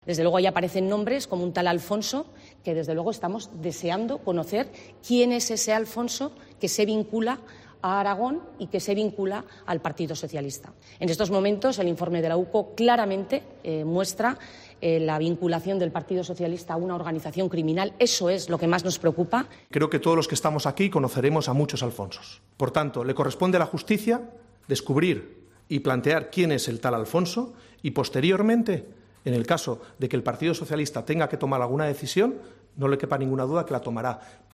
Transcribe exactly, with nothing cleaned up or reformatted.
Desde luego ahí aparecen nombres como un tal Alfonso, que desde luego estamos deseando conocer quién es ese Alfonso que se vincula a Aragón y que se vincula al Partido Socialista. En estos momentos el informe de la U C O claramente eh, muestra eh, la vinculación del Partido Socialista a una organización criminal. Eso es lo que más nos preocupa. Creo que todos los que estamos aquí conoceremos a muchos Alfonsos. Por tanto, le corresponde a la justicia descubrir y plantear quién es el tal Alfonso y, posteriormente, en el caso de que el Partido Socialista tenga que tomar alguna decisión, no le quepa ninguna duda que la tomará.